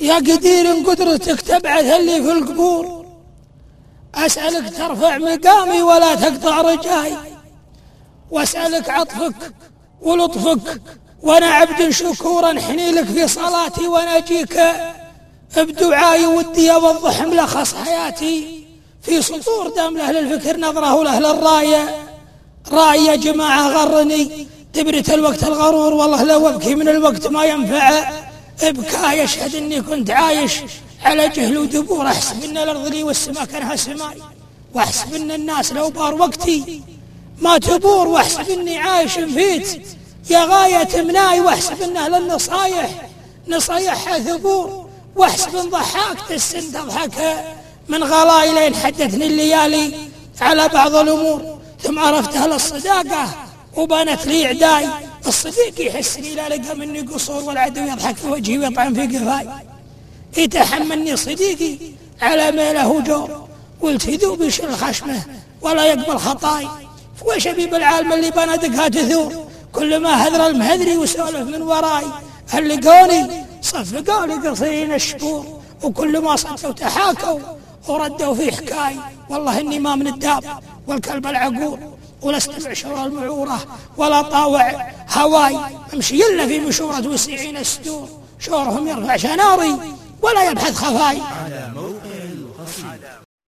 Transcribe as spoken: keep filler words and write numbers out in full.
يا قدير قدرتك تبعث اللي في القبور، أسألك ترفع مقامي ولا تقطع رجاي، وأسألك عطفك ولطفك، وأنا عبد شكورا حني لك في صلاتي، وأنا أجيك بدعائي ودي أوضح ملخص حياتي في سطور دام لأهل الفكر نظره ولأهل الراية رأي. يا جماعة غرني دبرة الوقت الغرور، والله لو أبكي من الوقت ما ينفع ابكاء، يشهد أني كنت عايش على جهل ودبور، أحسب أن الأرض لي والسماء كانها سماي، وأحسب أن الناس لو بار وقتي ما تبور، وأحسب أني عايش فيت يا غاية مناي، وأحسب أن أهل النصايح نصايحها ثبور، وأحسب أن ضحاك السن تضحك من غلاي لين حدثني الليالي على بعض الأمور، ثم عرفت أهل الصداقة وبانت لي عداي، الصديق يحسني لا لقى مني قصور، والعدو يضحك في وجهي ويطعن في قفاي، يتحملني صديقي على ميله جور، قلت ذوب يشيل خشمه ولا يقبل خطاي، وش أبيب العالم اللي بندقها تثور، كل ما هذر المهذري وسولف من وراي، هل لقوني صفقوا لي قصيرين الشهور، وكل ما صدوا تحاكوا وردوا في حكاي، والله إني ما من الداب والكلب العقور، ولا استمع شور المعورة ولا طاوع هواي، امشي إلا في مشورة وسيعين السدور، شورهم يرفع شناري ولا يبحث خفاي.